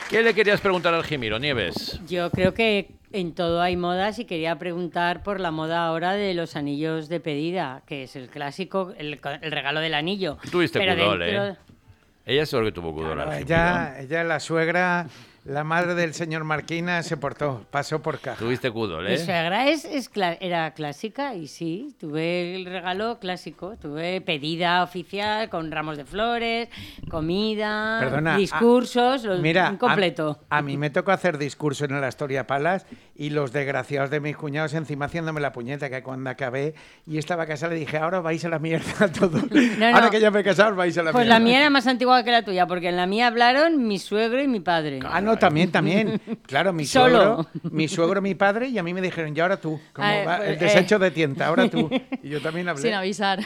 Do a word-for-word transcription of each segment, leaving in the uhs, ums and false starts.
¿Qué le querías preguntar al Jimiro, Nieves? Yo creo que en todo hay modas y quería preguntar por la moda ahora de los anillos de pedida, que es el clásico, el, el regalo del anillo. Tuviste Pero pudor, dentro... ¿eh? Ella seguro que tuvo pudor. Claro, al ella, Jimiro. ella, la suegra, la madre del señor Marquina, se portó, pasó por caja. Tuviste pudor, Mi ¿eh? suegra es, es cla- era clásica y sí, tuve el regalo clásico, tuve pedida oficial con ramos de flores, comida, Perdona, discursos, a- los- mira, un completo. A, a mí me tocó hacer discurso en el Astoria Palace y los desgraciados de mis cuñados encima haciéndome la puñeta, que cuando acabé y estaba casada le dije, ahora vais a la mierda todos. No, Ahora no. que ya me he casado, vais a la Pues mierda. la mía era más antigua que la tuya, porque en la mía hablaron mi suegro y mi padre. Ah, no, también, también. Claro, mi Solo. suegro, mi suegro, mi padre, y a mí me dijeron, y ahora tú, como Ah, va, pues, el desecho eh. de tienta, ahora tú. Y yo también hablé. Sin avisar.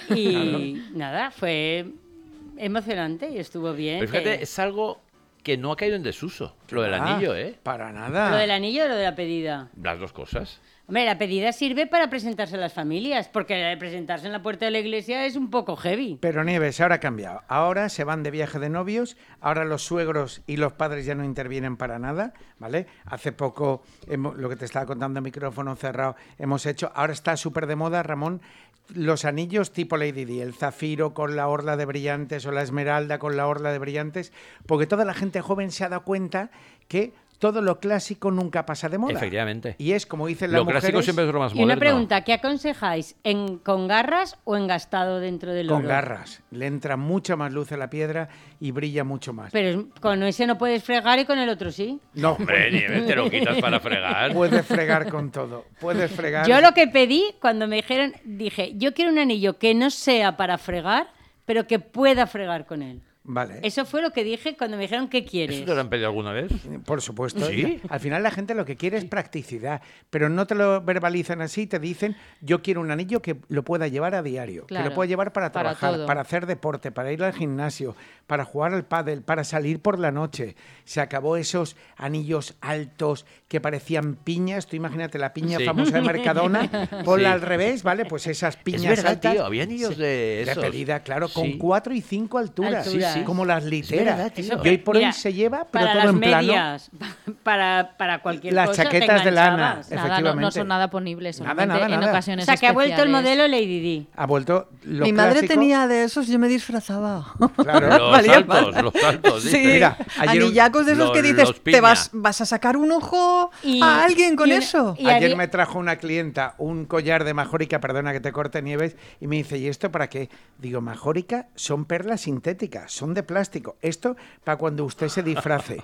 Y nada, fue emocionante y estuvo bien. Pero fíjate, que- es algo que no ha caído en desuso, lo del Ah, anillo, ¿eh? Para nada. ¿Lo del anillo o lo de la pedida? Las dos cosas. Hombre, la pedida sirve para presentarse a las familias, porque presentarse en la puerta de la iglesia es un poco heavy. Pero Nieves, ahora ha cambiado. Ahora se van de viaje de novios, ahora los suegros y los padres ya no intervienen para nada, ¿vale? Hace poco, hemos- lo que te estaba contando, micrófono cerrado, hemos hecho, ahora está súper de moda, Ramón, los anillos tipo Lady Di, el zafiro con la orla de brillantes o la esmeralda con la orla de brillantes, porque toda la gente joven se ha dado cuenta que todo lo clásico nunca pasa de moda. Efectivamente. Y es, como dicen las Lo mujeres... clásico siempre es lo más Y moderno. una pregunta, ¿qué aconsejáis? ¿En, ¿Con garras o engastado dentro del oro? Con garras. Le entra mucha más luz a la piedra y brilla mucho más. Pero es- con ese no puedes fregar y con el otro sí. No, Hombre, Nieves, te lo quitas para fregar. puedes fregar con todo. Puedes fregar. Yo lo que pedí cuando me dijeron, dije, yo quiero un anillo que no sea para fregar, pero que pueda fregar con él. Vale. Eso fue lo que dije cuando me dijeron, ¿qué quieres? ¿Eso te lo han pedido alguna vez? Por supuesto. ¿Sí? Al final la gente lo que quiere es practicidad, pero no te lo verbalizan así, te dicen, yo quiero un anillo que lo pueda llevar a diario, que Claro, lo pueda llevar para para trabajar, todo. para hacer deporte, para ir al gimnasio, para jugar al pádel, para salir por la noche. Se acabó esos anillos altos que parecían piñas. Tú imagínate la piña Sí. famosa de Mercadona, ponla Sí. al revés, ¿vale? Pues esas piñas Es verdad, altas. tío, había anillos de De esos. pedida, claro, con Sí. cuatro y cinco alturas. Alturas. Sí, sí, como las literas. verdad, tío. Y hoy por Mira, hoy se lleva, pero para todo las en plano. medias, para, para cualquier Las cosa, te chaquetas de lana, enganchabas. Nada, no, no efectivamente. son nada ponibles. Nada, solamente nada, en nada. O ocasiones sea, que ha vuelto el especiales. modelo Lady Di. Ha vuelto lo Mi madre clásico. tenía de esos, yo me disfrazaba. Claro. Los Valía saltos, para- los saltos. Sí, dices. Mira, ayer un- anillacos de esos los- que dices, los te piña. vas, vas a sacar un ojo Y- a alguien con y una- eso. y Ayer había- me trajo una clienta un collar de majórica, perdona que te corte, Nieves, y me dice, ¿y esto para qué? Digo, majórica son perlas sintéticas, son de plástico. Esto para cuando usted se disfrace.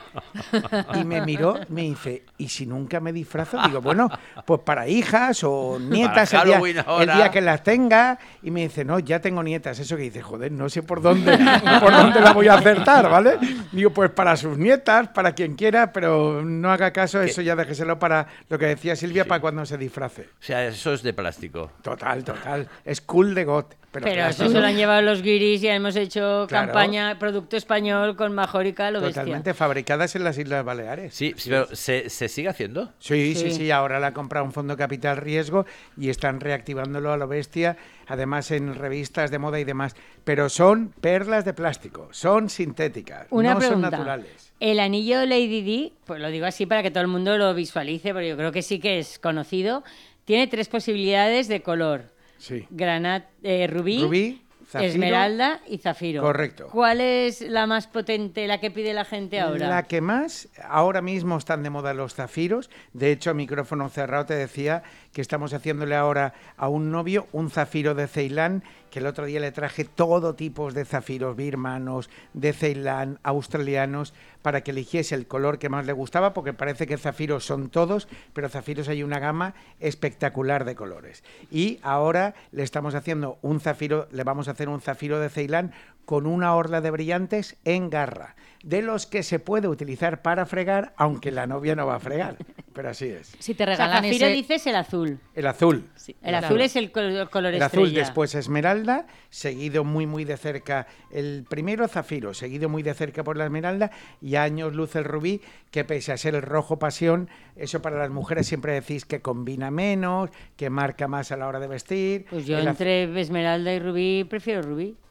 Y me miró, me dice, ¿y si nunca me disfrazo? Digo, bueno, pues para hijas o nietas Para el día, Halloween ahora. el día que las tenga. Y me dice, no, ya tengo nietas. Eso que dice, joder, no sé por dónde, por dónde la voy a acertar, ¿vale? Digo, pues para sus nietas, para quien quiera, pero no haga caso, eso ya déjeselo para lo que decía Silvia, para cuando se disfrace. O sea, eso es de plástico. Total, total. Es cool de got. Pero, Pero claro, eso se lo han llevado los guiris y hemos hecho Claro. campaña, producto español con majórica, lo bestia. totalmente fabricadas en las Islas Baleares. Sí, sí, pero ¿se, se sigue haciendo? Sí, sí, Sí. sí, ahora la ha comprado un fondo capital riesgo y están reactivándolo a lo bestia, además en revistas de moda y demás. Pero son perlas de plástico, son sintéticas, Una no pregunta. son naturales. El anillo Lady Di, pues lo digo así para que todo el mundo lo visualice, porque yo creo que sí que es conocido, tiene tres posibilidades de color. Sí. Granat, eh, rubí, Rubí, zafiro. esmeralda y zafiro. Correcto. ¿Cuál es la más potente, la que pide la gente ahora? La que más, ahora mismo están de moda los zafiros. De hecho, a micrófono cerrado te decía que estamos haciéndole ahora a un novio un zafiro de Ceilán, que el otro día le traje todo tipo de zafiros birmanos, de Ceilán, australianos, para que eligiese el color que más le gustaba, porque parece que zafiros son todos, pero zafiros hay una gama espectacular de colores. Y ahora le estamos haciendo un zafiro, le vamos a hacer un zafiro de Ceilán con una orla de brillantes en garra, de los que se puede utilizar para fregar, aunque la novia no va a fregar, pero así es. Si te O sea, regalan zafiro ese... dices el azul. El azul. El Claro. azul es el col- color El estrella. azul, después esmeralda, seguido muy muy de cerca el primero zafiro, seguido muy de cerca por la esmeralda y a años luz el rubí, que pese a ser el rojo pasión, eso para las mujeres siempre decís que combina menos, que marca más a la hora de vestir. Pues yo El az- entre esmeralda y rubí prefiero rubí.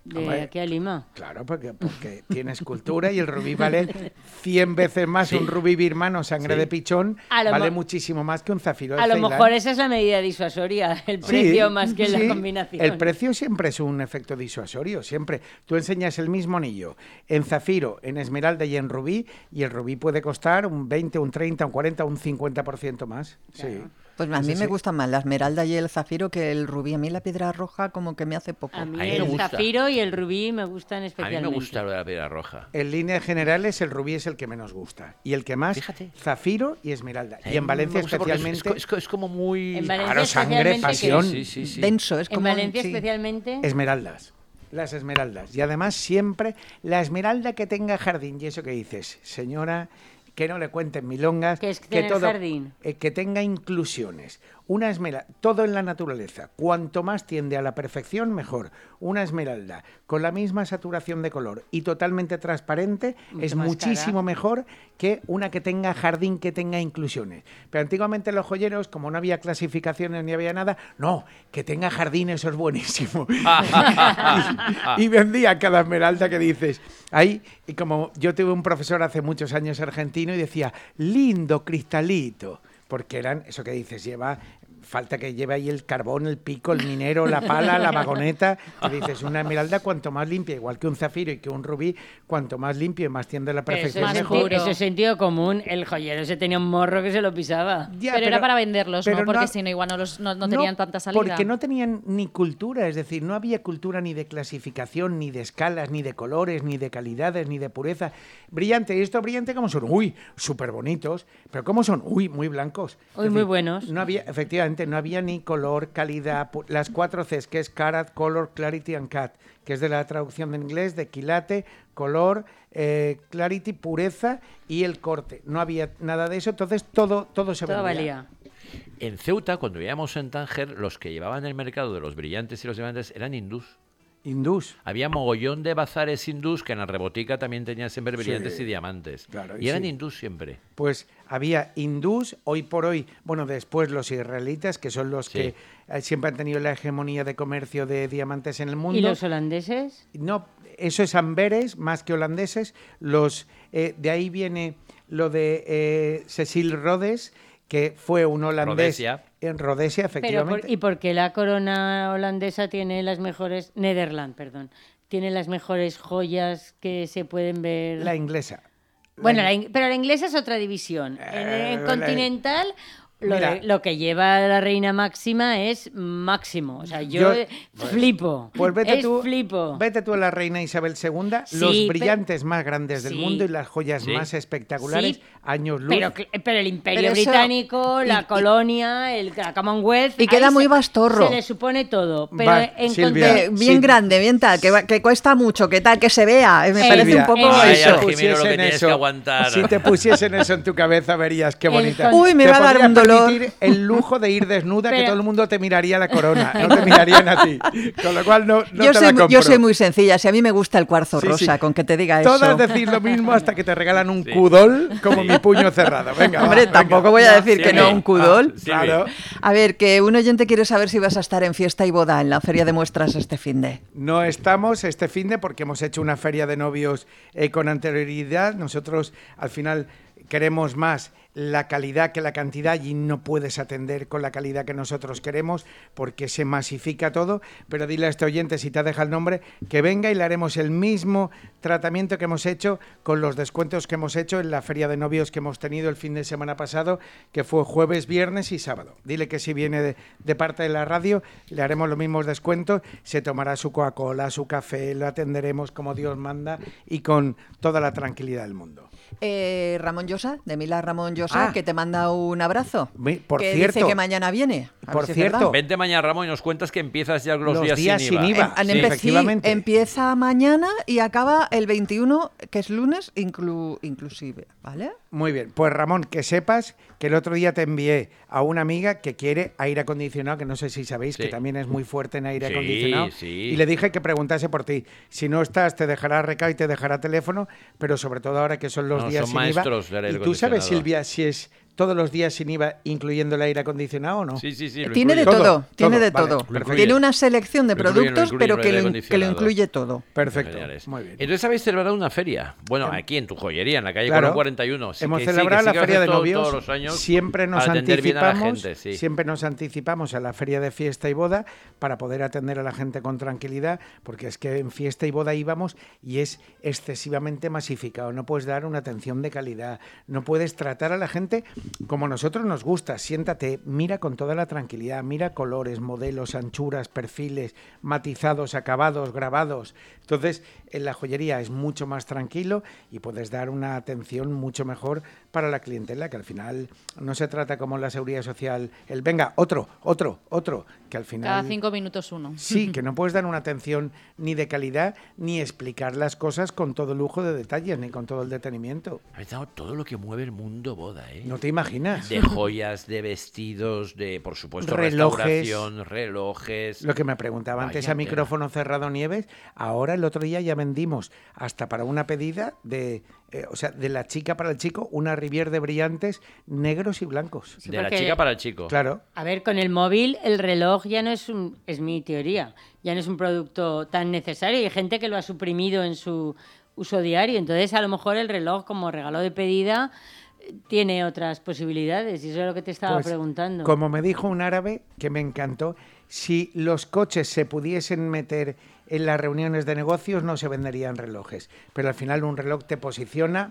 de Hombre, aquí a Lima. Claro, porque, porque tienes cultura y el rubí vale cien veces más. Sí. Un rubí birmano, sangre Sí. de pichón, mo- vale muchísimo más que un zafiro de A lo Ceilán. mejor esa es la medida disuasoria, el Sí, precio más que sí. la combinación. El precio siempre es un efecto disuasorio, siempre. Tú enseñas el mismo anillo en zafiro, en esmeralda y en rubí, y el rubí puede costar un veinte, un treinta, un cuarenta, un cincuenta por ciento más. Claro. Sí. Pues a Eso mí me sí. gusta más la esmeralda y el zafiro que el rubí. A mí la piedra roja como que me hace poco. A mí A mí me el gusta. zafiro y el rubí me gustan A mí especialmente. me gusta lo de la piedra roja. En líneas generales, el rubí es el que menos gusta. Y el que más, Fíjate. zafiro y esmeralda. A Y mí en me Valencia gusta porque es- especialmente, Es, es, es como muy... En Valencia claro, sangre, especialmente, pasión. Sí, sí, sí. Denso, es En como... Valencia sí. especialmente... esmeraldas. Las esmeraldas. Y además siempre la esmeralda que tenga jardín. Y eso que dices, señora, que no le cuenten milongas. ¿Qué es tener jardín? eh, que tenga inclusiones. Una esmeralda, todo en la naturaleza. Cuanto más tiende a la perfección, mejor. Una esmeralda con la misma saturación de color y totalmente transparente Mucho es más muchísimo cara. mejor que una que tenga jardín, que tenga inclusiones. Pero antiguamente los joyeros, como no había clasificaciones ni había nada, no, que tenga jardín, eso es buenísimo. y, y vendía cada esmeralda que dices. Ahí, y como yo tuve un profesor hace muchos años argentino y decía, lindo cristalito, porque eran, eso que dices, lleva, falta que lleve ahí el carbón, el pico, el minero, la pala, la vagoneta, que dices, una esmeralda cuanto más limpia, igual que un zafiro y que un rubí, cuanto más limpio y más tiende a la Pero eso, perfección, es mejor. senti- eso es sentido común. El joyero se tenía un morro que se lo pisaba. Ya, pero, era para venderlos, pero ¿no? Porque no- si no, igual no, los, no, no tenían tanta salida. Porque no tenían ni cultura, es decir, no había cultura ni de clasificación, ni de escalas, ni de colores, ni de calidades, ni de pureza. Brillante, ¿y esto brillante cómo son? Uy, súper bonitos, pero ¿cómo son? Uy, muy blancos. Es Uy, decir, muy buenos. No había, efectivamente, no había ni color, calidad, pu- las cuatro Cs, que es Carat, Color, Clarity and Cat, que es de la traducción de inglés de quilate, color, eh, clarity, pureza y el corte. No había nada de eso, entonces todo, todo se Todo vendía. valía. En Ceuta, cuando vivíamos en Tánger, los que llevaban el mercado de los brillantes y los diamantes eran hindús. Hindús. Había mogollón de bazares hindús que en la Rebotica también tenían siempre brillantes Sí, y diamantes. claro, y y eran sí. hindús siempre. Pues había hindús, hoy por hoy, bueno, después los israelitas, que son los Sí. que eh, siempre han tenido la hegemonía de comercio de diamantes en el mundo. ¿Y los holandeses? No, eso es amberes más que holandeses. Los eh, de ahí viene lo de eh, Cecil Rhodes, que fue un holandés Rhodesia. en Rhodesia, Pero efectivamente. por- ¿y por qué la corona holandesa tiene las mejores... Netherland, perdón. Tiene las mejores joyas que se pueden ver... La inglesa. Bueno, La la in- in- pero la inglesa es otra división. En, Eh, en la- Continental, lo, Mira. de- lo que lleva la reina máxima es máximo. O sea, yo, Yo- eh, flipo. Pues vete es tú, flipo. vete tú a la reina Isabel segunda, Sí, los pe- brillantes más grandes del Sí. mundo y las joyas Sí. más espectaculares, Sí. años luz. Pero, cl- pero el Imperio Pero eso- Británico, y- la y- colonia, el, la Commonwealth... Y queda ahí muy se- bastorro. Se le supone todo. Pero Va, en Silvia. contra- Eh, bien Sí. grande, bien tal, que, va- que cuesta mucho, que tal, que se vea. Eh, Me Silvia, parece un poco eh, Ay, eso. al Jimeno lo que pusiesen tienes que aguantar. Si te pusiesen eso en tu cabeza, verías qué El bonita. con- Uy, me Te va a dar podrías un dolor. permitir el lujo de ir desnuda, que Pero- todo el mundo te miraría la corona, no te mirarían a ti. Con lo cual no, no yo, te soy, la mu- compro. yo soy muy sencilla, si a mí me gusta el cuarzo Sí, rosa, sí. con que te diga Todas eso. decís lo mismo hasta que te regalan un Sí. cudol como mi puño cerrado. Venga, Hombre, va, tampoco venga. voy a decir que sí, no sí. un cudol. Ah, sí. Claro. A ver, que un oyente quiere saber si vas a estar en fiesta y boda en la feria de muestras este fin de. No estamos este finde porque hemos hecho una feria de novios eh, con anterioridad. Nosotros al final queremos más la calidad que la cantidad y no puedes atender con la calidad que nosotros queremos porque se masifica todo, pero dile a este oyente, si te deja el nombre, que venga y le haremos el mismo tratamiento que hemos hecho con los descuentos que hemos hecho en la feria de novios que hemos tenido el fin de semana pasado, que fue jueves, viernes y sábado. Dile que si viene de, de parte de la radio, le haremos los mismos descuentos, se tomará su Coca-Cola, su café, lo atenderemos como Dios manda y con toda la tranquilidad del mundo. Eh, Ramón Llosa, de Milá Ramón Llosa, Ah. que te manda un abrazo. Ve, por que cierto. dice que mañana viene. A ver Por si es cierto. verdad. Vente mañana, Ramón, y nos cuentas que empiezas ya los, Los días, días sin IVA. sin IVA. Em- han Sí, empe- sí, efectivamente. empieza mañana y acaba el veintiuno, que es lunes, inclu- inclusive, ¿vale? Muy bien, pues Ramón, que sepas que el otro día te envié a una amiga que quiere aire acondicionado, que no sé si sabéis Sí. que también es muy fuerte en aire Sí, acondicionado, sí. y le dije que preguntase por ti. Si no estás, te dejará recado y te dejará teléfono, pero sobre todo ahora que son los No, días son sin IVA. maestros del aire Y tú sabes, acondicionado. Silvia, si es todos los días sin I V A, incluyendo el aire acondicionado o no? Sí, sí, sí. lo Tiene de incluye. todo, Todo, tiene todo, de vale, todo. perfecto. Tiene una selección de Lo incluye, lo productos, incluye, pero lo que aire lo, in- que lo acondicionado. incluye todo. Perfecto, Geniales. muy bien. Entonces habéis celebrado una feria. Bueno, aquí en tu joyería, en la calle Claro. Colón cuarenta y uno. Sí Hemos que sí, celebrado que sí la que feria de haces todo- novios. todos los años Siempre nos para atender bien a la anticipamos, gente, sí. siempre nos anticipamos a la feria de fiesta y boda para poder atender a la gente con tranquilidad, porque es que en fiesta y boda íbamos y es excesivamente masificado. No puedes dar una atención de calidad, no puedes tratar a la gente como a nosotros nos gusta. Siéntate, mira con toda la tranquilidad, mira colores, modelos, anchuras, perfiles, matizados, acabados, grabados. Entonces, en la joyería es mucho más tranquilo y puedes dar una atención mucho mejor para la clientela, que al final no se trata como en la seguridad social, el venga, otro, otro, otro, que al final... Cada cinco minutos uno. Sí, que no puedes dar una atención ni de calidad, ni explicar las cosas con todo lujo de detalles, ni con todo el detenimiento. Habéis dado todo lo que mueve el mundo boda, ¿eh? No te imaginas. De joyas, de vestidos, de, por supuesto, Relojes. restauración, relojes. Lo que me preguntaba antes Vaya a tela. micrófono cerrado Nieves, ahora el otro día ya vendimos hasta para una pedida de, eh, o sea, de la chica para el chico, una rivier de brillantes negros y blancos. Sí, De la porque- chica para el chico. Claro. A ver, con el móvil el reloj ya no es un, es mi teoría, ya no es un producto tan necesario. Hay gente que lo ha suprimido en su uso diario, entonces a lo mejor el reloj como regalo de pedida eh, tiene otras posibilidades y eso es lo que te estaba Pues, preguntando. Como me dijo un árabe que me encantó, si los coches se pudiesen meter en las reuniones de negocios no se venderían relojes, pero al final un reloj te posiciona.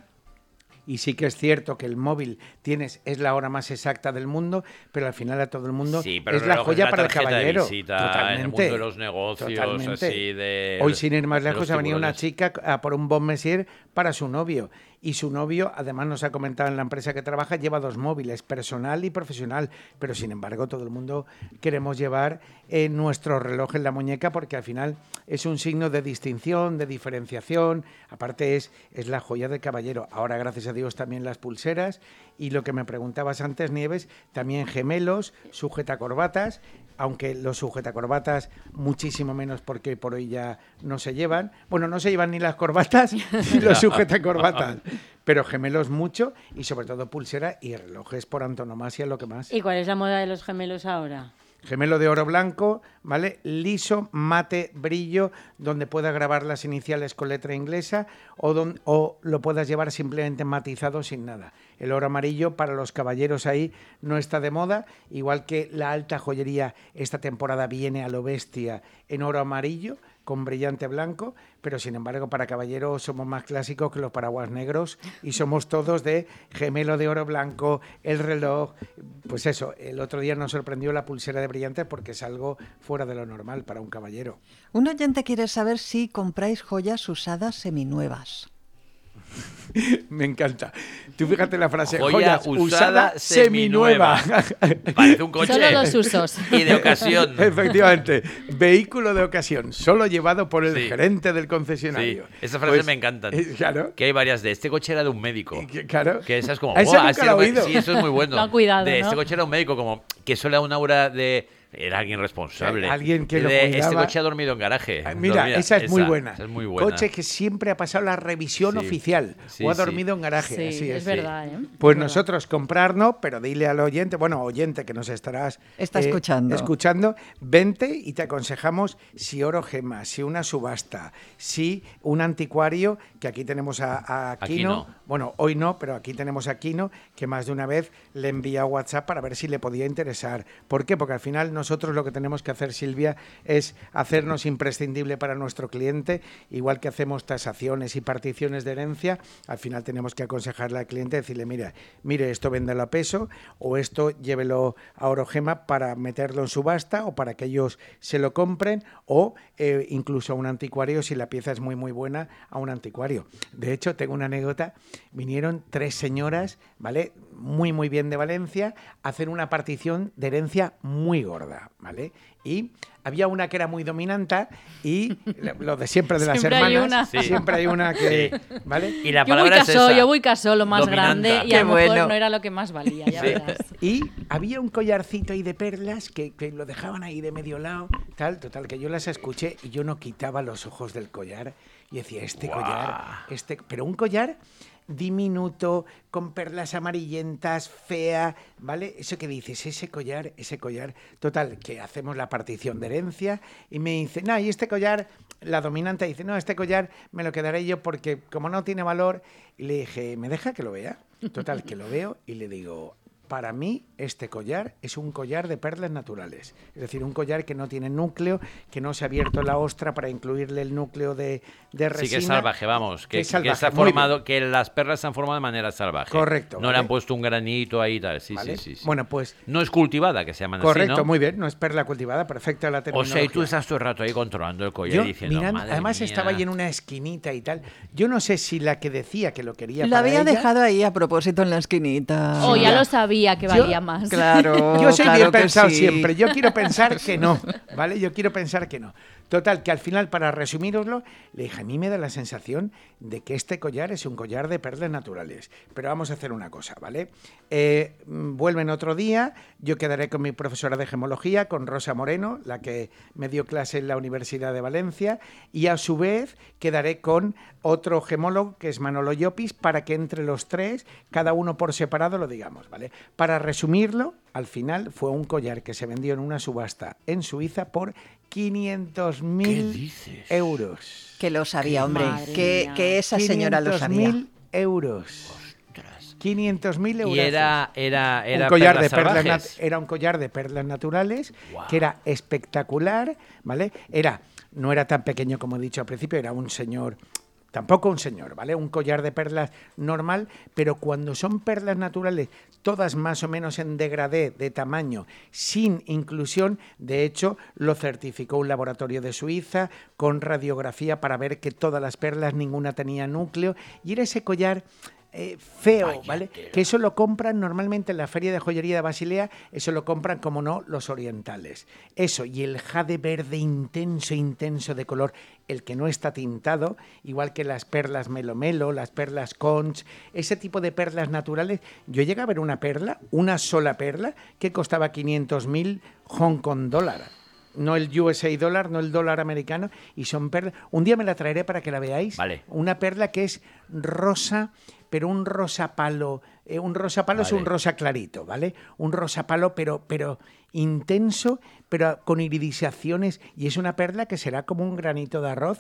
Y sí que es cierto que el móvil tienes es la hora más exacta del mundo, pero al final a todo el mundo Sí, pero es el la reloj joya es la para el tarjeta de caballero. visita Totalmente. en el mundo de los negocios, Totalmente. así de- Hoy, sin ir más de lejos, los ha venido una tiburones. chica a por un Bon Messier para su novio. Y su novio, además nos ha comentado en la empresa que trabaja, lleva dos móviles, personal y profesional. Pero sin embargo, todo el mundo queremos llevar eh, nuestro reloj en la muñeca porque al final es un signo de distinción, de diferenciación. Aparte es, es la joya del caballero. Ahora, gracias a Dios, también las pulseras. Y lo que me preguntabas antes, Nieves, también gemelos, sujetacorbatas, aunque los sujetacorbatas muchísimo menos porque hoy por hoy ya no se llevan. Bueno, no se llevan ni las corbatas ni los sujetacorbatas, pero gemelos mucho y sobre todo pulsera y relojes por antonomasia, lo que más. ¿Y cuál es la moda de los gemelos ahora? Gemelo de oro blanco, ¿vale? Liso, mate, brillo, donde puedas grabar las iniciales con letra inglesa o, don- o lo puedas llevar simplemente matizado sin nada. El oro amarillo para los caballeros ahí no está de moda, igual que la alta joyería esta temporada viene a lo bestia en oro amarillo con brillante blanco, pero sin embargo para caballeros somos más clásicos que los paraguas negros y somos todos de gemelo de oro blanco, el reloj, pues eso, el otro día nos sorprendió la pulsera de brillantes porque es algo fuera de lo normal para un caballero. Un oyente quiere saber si compráis joyas usadas seminuevas. Me encanta. Tú fíjate la frase, Joya joya, usada usada, seminueva. seminueva. Parece un coche. Solo dos usos. Y de ocasión. Efectivamente, vehículo de ocasión, solo llevado por el Sí. gerente del Sí, concesionario. esas frases Pues, me encantan. eh, claro, Que hay varias de este coche era de un médico. eh, que- claro. Que esa es como, Ah, esa "Buah, nunca ha sido la he me-". oído. Sí, eso es muy bueno. Lo han cuidado, de ¿no? este coche era un médico, como que eso le da un aura de. Era alguien responsable. Sí, alguien que lo de, Este cuidaba. coche ha dormido en garaje. Ah, Mira, Dormía- esa es muy buena. Esa es muy buena. Coche que siempre ha pasado la revisión Sí. oficial Sí, o ha sí. dormido en garaje. Sí, así es, es. verdad, ¿eh? Pues Es verdad. nosotros comprar no, pero dile al oyente, bueno, oyente que nos estarás Está escuchando. escuchando, vente y te aconsejamos si oro gema, si una subasta, si un anticuario, que aquí tenemos a, a Kino. Aquino. Bueno, hoy no, pero aquí tenemos a Kino, que más de una vez le envía WhatsApp para ver si le podía interesar. ¿Por qué? Porque al final nosotros lo que tenemos que hacer, Silvia, es hacernos imprescindible para nuestro cliente, igual que hacemos tasaciones y particiones de herencia, al final tenemos que aconsejarle al cliente, decirle, mira, mire, esto véndelo a peso o esto llévelo a oro gema para meterlo en subasta o para que ellos se lo compren o eh, incluso a un anticuario si la pieza es muy muy buena a un anticuario. De hecho, tengo una anécdota, vinieron tres señoras, ¿vale? Muy muy bien de Valencia, a hacer una partición de herencia muy gorda, ¿vale? Y había una que era muy dominante y lo de siempre de las Siempre hay hermanas, una. Sí. siempre hay una que, ¿vale? Y la Yo voy palabra es casó, esa. yo voy casó, lo más Dominanta. grande, y Qué a lo mejor bueno. no era lo que más valía, ya Sí. verás. Y había un collarcito ahí de perlas que, que lo dejaban ahí de medio lado, tal, total, que yo las escuché y yo no quitaba los ojos del collar y decía, este Guau. collar, este, pero un collar diminuto, con perlas amarillentas, fea, ¿vale? Eso que dices, ese collar, ese collar. Total, que hacemos la partición de herencia y me dice, no, y este collar, la dominante dice, no, este collar me lo quedaré yo porque como no tiene valor. Y le dije, ¿me deja que lo vea? Total, que lo veo y le digo, para mí este collar es un collar de perlas naturales, es decir, un collar que no tiene núcleo, que no se ha abierto la ostra para incluirle el núcleo de, de resina. Sí, que es salvaje, vamos, que, que, es salvaje, que, se ha formado, que las perlas se han formado de manera salvaje. Correcto. No ¿vale? le han puesto un granito ahí y tal, sí, ¿Vale? sí, sí, sí. Bueno, pues... No es cultivada, que se llaman Correcto, así, ¿no? muy bien, no es perla cultivada, perfecta la O terminología. sea, y tú estás todo el rato ahí controlando el collar Yo, y diciendo, mirando, madre además mía. estaba ahí en una esquinita y tal. Yo no sé si la que decía que lo quería Lo para había ella... dejado ahí a propósito en la esquinita. O Sí, ya ya. lo sabía que Yo- valía más. Claro, Yo soy claro bien que pensado sí. siempre. Yo quiero pensar que no, ¿vale? Yo quiero pensar que no. Total, que al final, para resumíroslo, le dije, a mí me da la sensación de que este collar es un collar de perlas naturales. Pero vamos a hacer una cosa, ¿vale? Eh, mm, vuelven otro día, yo quedaré con mi profesora de gemología, con Rosa Moreno, la que me dio clase en la Universidad de Valencia, y a su vez quedaré con otro gemólogo, que es Manolo Llopis, para que entre los tres, cada uno por separado, lo digamos, ¿vale? Para resumirlo, al final fue un collar que se vendió en una subasta en Suiza por quinientos ¿Qué mil dices? euros. Que lo sabía, hombre. Madre Que, mía. que esa señora lo sabía. quinientos mil euros. quinientos mil euros. Y era, era, era un collar perlas de perlas salvajes. nat- era un collar de perlas naturales Guau. que era espectacular, ¿vale? Era no era tan pequeño como he dicho al principio, era un señor, tampoco un señor, ¿vale? Un collar de perlas normal, pero cuando son perlas naturales, todas más o menos en degradé de tamaño, sin inclusión, de hecho, lo certificó un laboratorio de Suiza con radiografía para ver que todas las perlas, ninguna tenía núcleo, y era ese collar eh, feo, Vaya ¿vale? tela. Que eso lo compran normalmente en la Feria de Joyería de Basilea, eso lo compran, como no, los orientales. Eso, y el jade verde intenso, intenso de color, el que no está tintado, igual que las perlas Melo Melo, las perlas Conch, ese tipo de perlas naturales. Yo llegué a ver una perla, una sola perla, que costaba quinientos mil Hong Kong dólares. No el U S A dólar, no el dólar americano, y son perlas. Un día me la traeré para que la veáis. Vale. Una perla que es rosa, pero un rosa palo. Eh, un rosa palo es Vale. un rosa clarito, ¿vale? Un rosa palo, pero, pero intenso, pero con iridizaciones, y es una perla que será como un granito de arroz.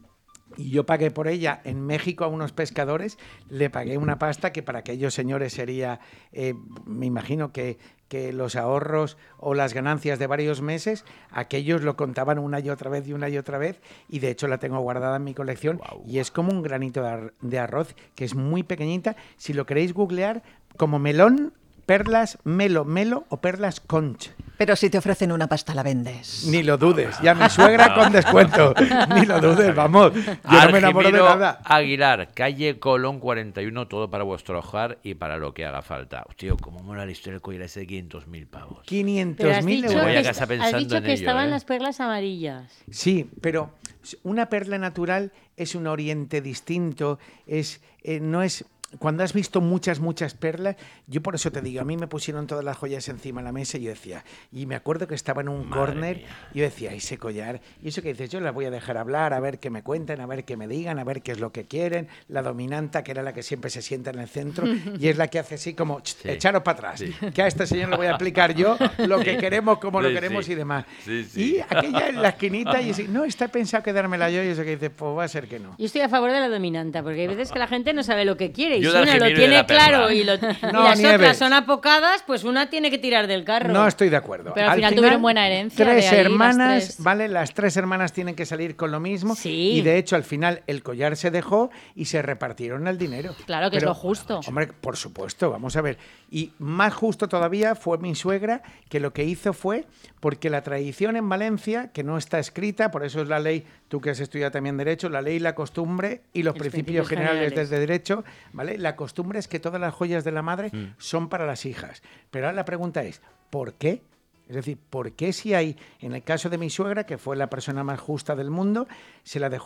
Y yo pagué por ella en México a unos pescadores, le pagué una pasta que para aquellos señores sería, eh, me imagino que, que los ahorros o las ganancias de varios meses, aquellos lo contaban una y otra vez y una y otra vez, y de hecho la tengo guardada en mi colección. Guau. Y es como un granito de, ar- de arroz, que es muy pequeñita. Si lo queréis googlear, como melón, perlas Melo Melo o perlas Conch. Pero si te ofrecen una pasta, la vendes. Ni lo dudes, ya mi suegra con descuento. Ni lo dudes, vamos. Yo no me enamoro de Argimiro nada. Aguilar, calle Colón cuarenta y uno, todo para vuestro hogar y para lo que haga falta. Hostia, cómo mola la historia del collar ese de quinientos mil pavos. Pero quinientos has mil dicho, Me voy que, a euros. casa est- has pensando dicho en que ello, estaban ¿eh? las perlas amarillas. Sí, pero una perla natural es un oriente distinto, es eh, no es... Cuando has visto muchas, muchas perlas, yo por eso te digo, a mí me pusieron todas las joyas encima de la mesa y yo decía, y me acuerdo que estaba en un Madre córner, mía. y yo decía, ese collar, y eso que dices, yo las voy a dejar hablar, a ver qué me cuenten, a ver qué me digan, a ver qué es lo que quieren, la dominanta, que era la que siempre se sienta en el centro, y es la que hace así como, "Ch, Sí. echaros para atrás, Sí. que a este señor le voy a explicar yo lo que queremos, como lo Sí, queremos sí. y demás. Sí, sí. Y aquella en la esquinita, y así, no, está pensado quedármela yo, y eso que dices, pues va a ser que no. Yo estoy a favor de la dominanta, porque hay veces que la gente no sabe lo que quiere. Y Yo si de uno lo Argimiro y de tiene la perla. claro y, lo- y No, las Nieves. otras son apocadas, pues una tiene que tirar del carro. No estoy de acuerdo. Pero al final tuvieron buena herencia, Tres de ahí las hermanas, tres. ¿vale? Las tres hermanas tienen que salir con lo mismo. Sí. Y de hecho, al final, el collar se dejó y se repartieron el dinero. Claro que es Pero, lo justo. Hombre, por supuesto, vamos a ver. Y más justo todavía fue mi suegra, que lo que hizo fue, porque la tradición en Valencia, que no está escrita, por eso es la ley, tú que has estudiado también Derecho, la ley, la costumbre y los Los principios, principios generales, generales. desde Derecho, ¿vale? La costumbre es que todas las joyas de la madre son para las hijas. Pero ahora la pregunta es, ¿por qué? Es decir, ¿por qué si hay, en el caso de mi suegra, que fue la persona más justa del mundo, se la dejó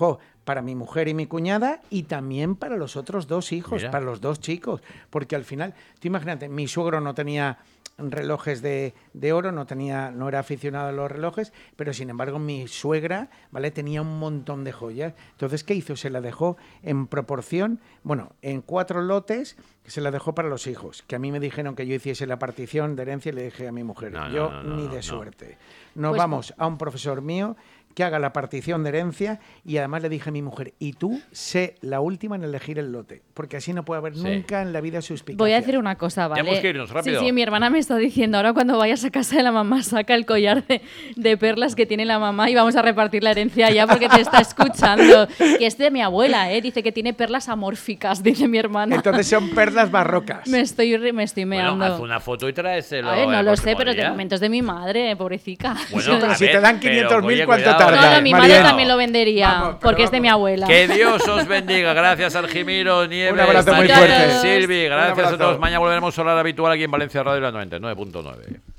para mi mujer y mi cuñada y también para los otros dos hijos, Mira. para los dos chicos, porque al final, tú imagínate, mi suegro no tenía relojes de, de oro, no tenía, no era aficionado a los relojes, pero sin embargo mi suegra, ¿vale? Tenía un montón de joyas. Entonces, ¿qué hizo? Se la dejó en proporción, bueno, en cuatro lotes, se la dejó para los hijos, que a mí me dijeron que yo hiciese la partición de herencia y le dije a mi mujer, No, no, yo no, no, ni no, de no. suerte. Nos Pues- vamos a un profesor mío que haga la partición de herencia y además le dije a mi mujer, y tú sé la última en elegir el lote, porque así no puede haber Sí. nunca en la vida suspicacia. Voy a decir una cosa, ¿vale? Tenemos que irnos, rápido. Sí, sí, mi hermana me está diciendo, ahora cuando vayas a casa de la mamá, saca el collar de, de perlas que tiene la mamá y vamos a repartir la herencia ya porque te está escuchando. Que es de mi abuela, ¿eh? Dice que tiene perlas amórficas, dice mi hermana. Entonces son perlas barrocas. me estoy, re- me estoy Bueno, meando. haz una foto y tráeselo. A ver, no el lo sé, próximo pero de día. momento es de mi madre, pobrecita. Bueno, pero a si ver, te dan pero, quinientos mil, oye, ¿cuánto cuidado. tarda? No, no, mi madre Mariano. también lo vendería, Vamos, pero porque es de vamos. mi abuela. Que Dios os bendiga. Gracias, Argimiro, Nieves, Un abrazo muy María, fuerte. Silvi. Un Gracias a abrazo. todos. Mañana volveremos a hablar habitual aquí en Valencia Radio, la noventa y nueve punto nueve.